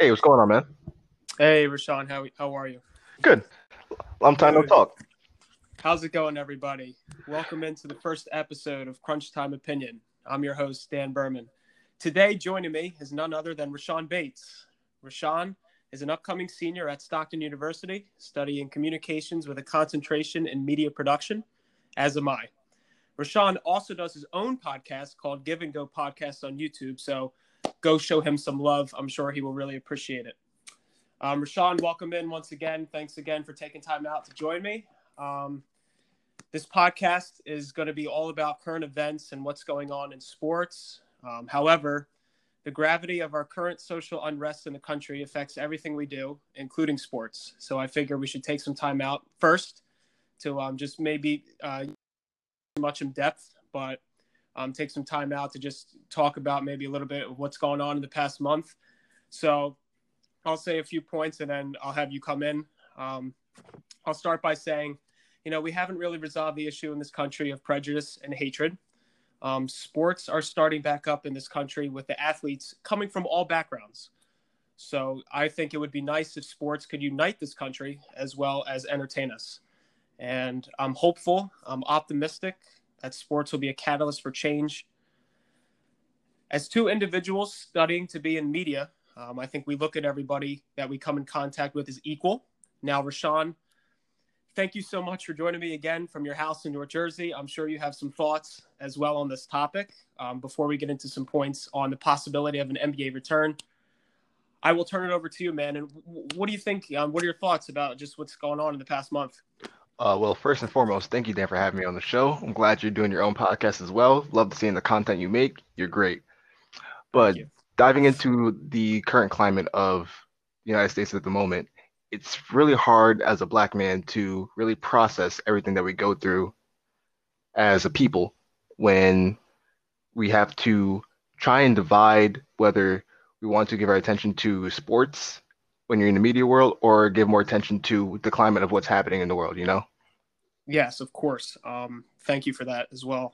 Hey, what's going on, man? Hey, Rashawn, how are you? Good. Long time no Good. talk. How's it going, everybody? Welcome into the first episode of Crunch Time Opinion. I'm your host, Dan Berman. Today, joining me is none other than Rashawn Bates. Rashawn is an upcoming senior at Stockton University, studying communications with a concentration in media production, as am I. Rashawn also does his own podcast called Give and Go Podcast on YouTube, so go show him some love. I'm sure he will really appreciate it. Rashawn, welcome in once again. Thanks again for taking time out to join me. Um, this podcast is going to be all about current events and what's going on in sports. However, the gravity of our current social unrest in the country affects everything we do, including sports. So I figure we should take some time out first to just maybe too much in depth, but take some time out to just talk about maybe a little bit of what's going on in the past month. So I'll say a few points and then I'll have you come in. I'll start by saying, we haven't really resolved the issue in this country of prejudice and hatred. Sports are starting back up in this country with the athletes coming from all backgrounds. So I think it would be nice if sports could unite this country as well as entertain us. And I'm hopeful, I'm optimistic that sports will be a catalyst for change. As two individuals studying to be in media, I think we look at everybody that we come in contact with as equal. Now, Rashawn, thank you so much for joining me again from your house in New Jersey. I'm sure you have some thoughts as well on this topic. Before we get into some points on the possibility of an NBA return, I will turn it over to you, man. And what do you think? What are your thoughts about just what's going on in the past month? Well, first and foremost, thank you, Dan, for having me on the show. I'm glad you're doing your own podcast as well. Love seeing the content you make. You're great. Thank But you. diving into the current climate of the United States at the moment, it's really hard as a black man to really process everything that we go through as a people when we have to try and divide whether we want to give our attention to sports when you're in the media world or give more attention to the climate of what's happening in the world, you know? Yes, of course. Thank you for that as well.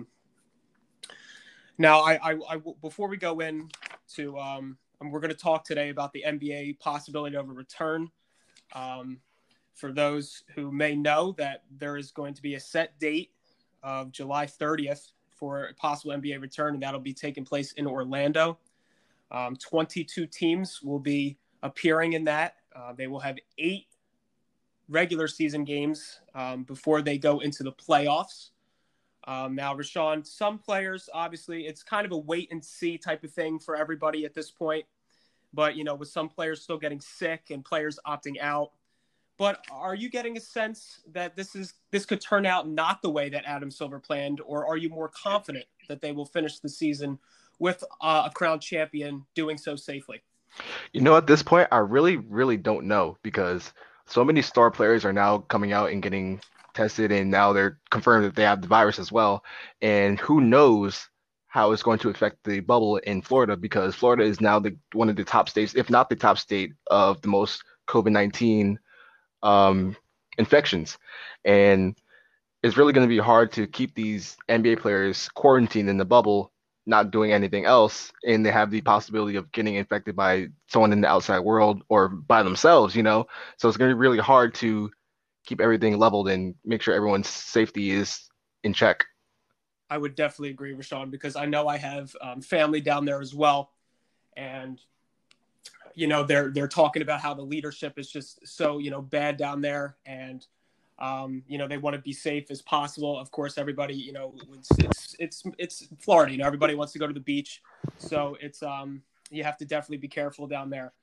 Now, before we go in to, we're going to talk today about the NBA possibility of a return. Um, for those who may know that there is going to be a set date of July 30th for a possible NBA return, and that'll be taking place in Orlando. 22 teams will be appearing in that. They will have 8 regular season games before they go into the playoffs. Now, Rashawn, some players, obviously, it's kind of a wait and see type of thing for everybody at this point. But, with some players still getting sick and players opting out. But are you getting a sense that this could turn out not the way that Adam Silver planned, or are you more confident that they will finish the season with a crown champion doing so safely? You know, at this point, I really, really don't know because so many star players are now coming out and getting tested, and now they're confirmed that they have the virus as well. And who knows how it's going to affect the bubble in Florida because Florida is now one of the top states, if not the top state, of the most COVID-19 um, infections. And it's really going to be hard to keep these NBA players quarantined in the bubble, not doing anything else, and they have the possibility of getting infected by someone in the outside world or by themselves, you know? So it's going to be really hard to keep everything leveled and make sure everyone's safety is in check. I would definitely agree, Rashawn, because I know I have family down there as well, and they're talking about how the leadership is just so bad down there, and they want to be safe as possible. Of course, everybody, it's Florida. Everybody wants to go to the beach, so it's you have to definitely be careful down there.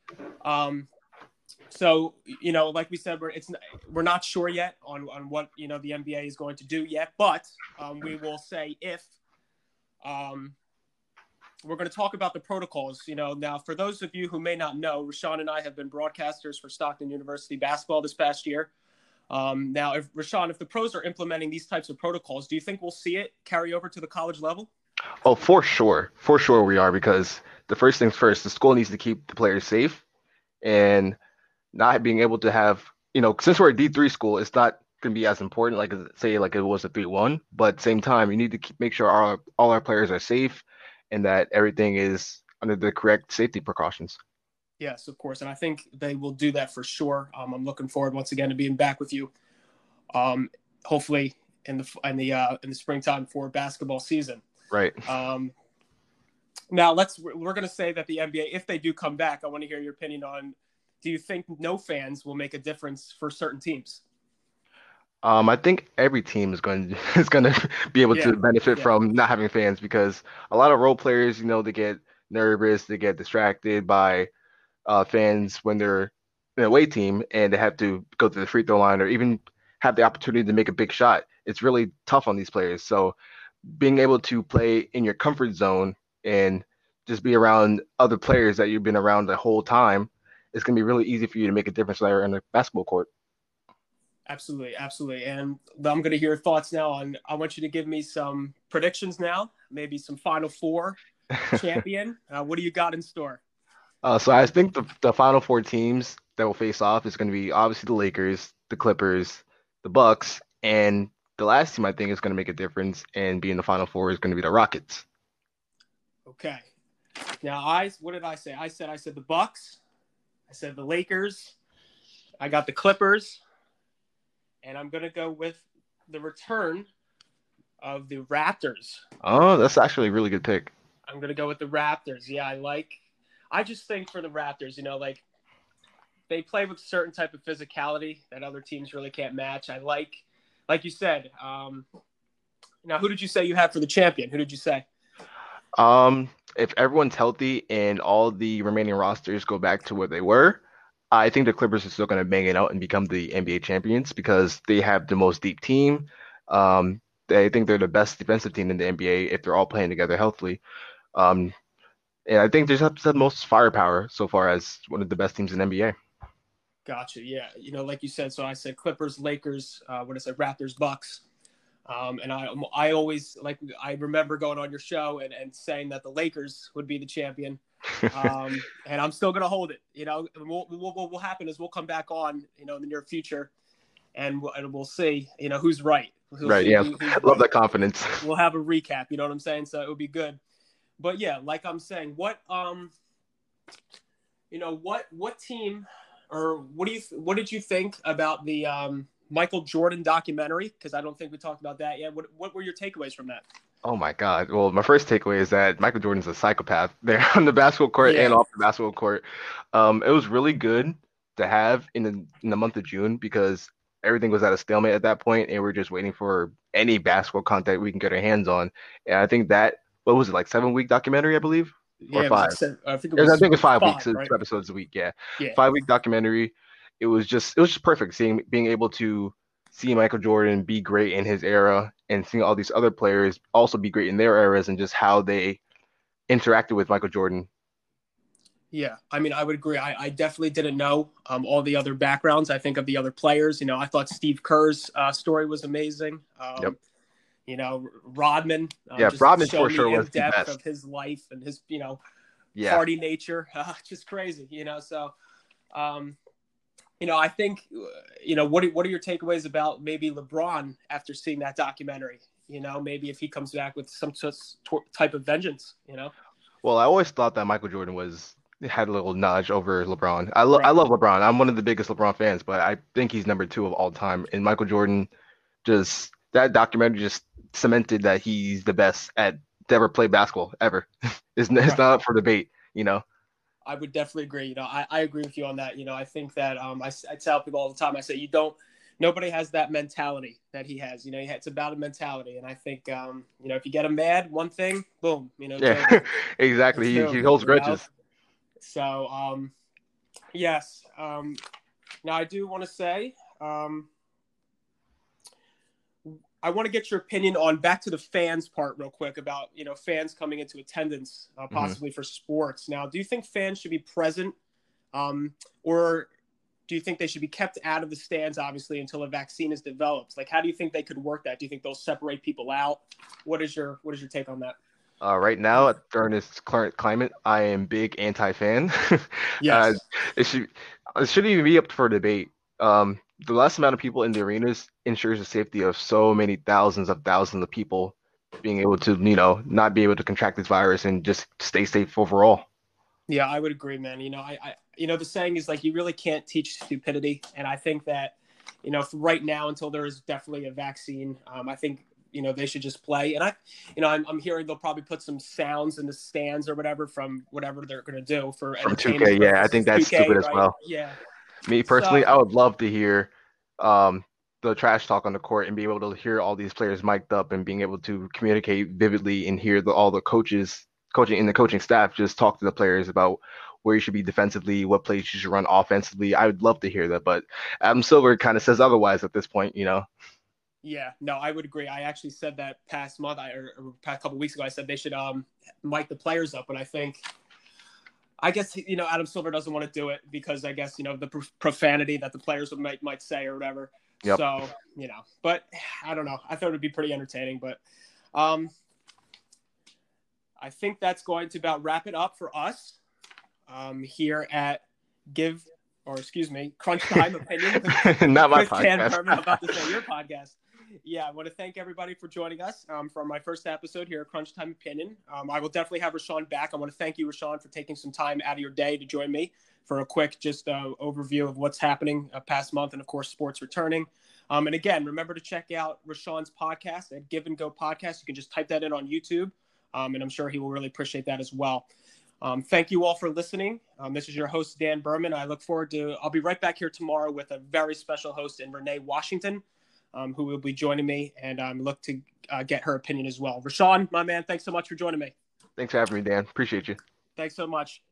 So like we said, we're not sure yet on what the NBA is going to do yet, but we will say if we're going to talk about the protocols. Now for those of you who may not know, Rashawn and I have been broadcasters for Stockton University basketball this past year. Now, if the pros are implementing these types of protocols, do you think we'll see it carry over to the college level? Oh, for sure. For sure we are because the first things first, the school needs to keep the players safe and not being able to have, since we're a D3 school, it's not going to be as important, like say, like it was a 3-1. But at the same time, you need to make sure all our players are safe and that everything is under the correct safety precautions. Yes, of course, and I think they will do that for sure. I'm looking forward once again to being back with you. Um, hopefully in the springtime for basketball season. Right. Um, Now we're going to say that the NBA, if they do come back, I want to hear your opinion on. Do you think no fans will make a difference for certain teams? I think every team is going is going to be able Yeah, to benefit yeah, from not having fans because a lot of role players, they get nervous, they get distracted by fans when they're an away team and they have to go to the free throw line or even have the opportunity to make a big shot. It's really tough on these players. So being able to play in your comfort zone and just be around other players that you've been around the whole time, it's going to be really easy for you to make a difference there in the basketball court. absolutely, absolutely. And I'm going to hear your thoughts now on. I want you to give me some predictions now, maybe some Final Four champion. What do you got in store? So I think the final four teams that will face off is going to be obviously the Lakers, the Clippers, the Bucks, and the last team I think is going to make a difference and be in the final four is going to be the Rockets. Okay. Now, what did I say? I said the Bucks. I said the Lakers. I got the Clippers, and I'm going to go with the return of the Raptors. Oh, that's actually a really good pick. I'm going to go with the Raptors. Yeah, I just think for the Raptors, like they play with a certain type of physicality that other teams really can't match. Like you said, now who did you say you had for the champion? Who did you say? If everyone's healthy and all the remaining rosters go back to where they were, I think the Clippers are still going to bang it out and become the NBA champions because they have the most deep team. They think they're the best defensive team in the NBA if they're all playing together healthily. Um, and I think they just have the most firepower so far as one of the best teams in the NBA. Gotcha. Yeah, like you said. So I said Clippers, Lakers. What I said, Raptors, Bucks. And I always I remember going on your show and saying that the Lakers would be the champion. And I'm still gonna hold it. And what will happen is we'll come back on, in the near future, and we'll see, who's right. We'll Right. see Yeah. who's Love right. that confidence. We'll have a recap. You know what I'm saying? So it would be good. But yeah, like I'm saying, what team or what did you think about the Michael Jordan documentary? Because I don't think we talked about that yet. What were your takeaways from that? Oh my God. Well, my first takeaway is that Michael Jordan's a psychopath there on the basketball court and Yeah, off the basketball court. It was really good to have in the month of June because everything was at a stalemate at that point, and we're just waiting for any basketball content we can get our hands on. And I think that what was it like 7 week documentary, I believe, or yeah, it was five? like I think it I was think it's 5 weeks, five, so right? 2 episodes a week. Yeah, Yeah, 5 week documentary. It was just perfect being able to see Michael Jordan be great in his era and seeing all these other players also be great in their eras and just how they interacted with Michael Jordan. yeah. I mean, I would agree. I definitely didn't know all the other backgrounds. I think of the other players. I thought Steve Kerr's story was amazing. Yep. Rodman Yeah, just Rodman for showing sure the in was the depth best. of his life and his Yeah. party nature, just crazy. So. Um, I think, what are your takeaways about maybe LeBron after seeing that documentary? Maybe if he comes back with some type of vengeance. Well, I always thought that Michael Jordan was had a little nudge over LeBron. I Right. love LeBron. I'm one of the biggest LeBron fans, but I think he's number two of all time. And Michael Jordan just that documentary just cemented that he's the best at to ever play basketball ever. It's Right. not up for debate. I would definitely agree. I agree with you on that. I think that I tell people all the time. I say nobody has that mentality that he has. It's about a mentality, and I think if you get him mad, one thing, boom, it's Yeah, over. exactly. It's He over. holds grudges. So yes. Now I do want to say. I want to get your opinion on back to the fans part real quick about, fans coming into attendance Hmm. possibly for sports. Now, do you think fans should be present or do you think they should be kept out of the stands, obviously, until a vaccine is developed? Like, how do you think they could work that? Do you think they'll separate people out? What is your take on that? Right now, during this current climate, I am big anti-fan. uh, Yes. it should it shouldn't even be up for debate. The less amount of people in the arenas ensures the safety of so many thousands of people being able to, not be able to contract this virus and just stay safe overall. Yeah, I would agree, man. the saying is like, you really can't teach stupidity. And I think that, for right now, until there is definitely a vaccine, I think, they should just play. And I'm hearing they'll probably put some sounds in the stands or whatever from whatever they're going to do for From entertainment 2K, yeah, I purposes. think that's 2K, stupid as right? well. Yeah. Me personally, So, I would love to hear the trash talk on the court and be able to hear all these players mic'd up and being able to communicate vividly and hear all the coaches coaching and the coaching staff just talk to the players about where you should be defensively, what plays you should run offensively. I would love to hear that, but Adam Silver kind of says otherwise at this point. yeah, no, I would agree. I actually said that past month, or past couple weeks ago, I said they should mic the players up, and I guess Adam Silver doesn't want to do it because I guess the profanity that the players might say or whatever. Yep. So but I don't know. I thought it would be pretty entertaining, but I think that's going to about wrap it up for us here at Crunch Time Opinion. Not my with Dan podcast. Berman. I'm about to say your podcast. Yeah, I want to thank everybody for joining us for my first episode here at Crunch Time Opinion. I will definitely have Rashawn back. I want to thank you, Rashawn, for taking some time out of your day to join me for a quick overview of what's happening past month and, of course, sports returning. And again, remember to check out Rashawn's podcast at Give and Go Podcast. You can just type that in on YouTube, and I'm sure he will really appreciate that as well. Thank you all for listening. This is your host, Dan Berman. I'll be right back here tomorrow with a very special host in Renee Washington, who will be joining me, and look to get her opinion as well. Rashawn, my man, thanks so much for joining me. Thanks for having me, Dan. Appreciate you. Thanks so much.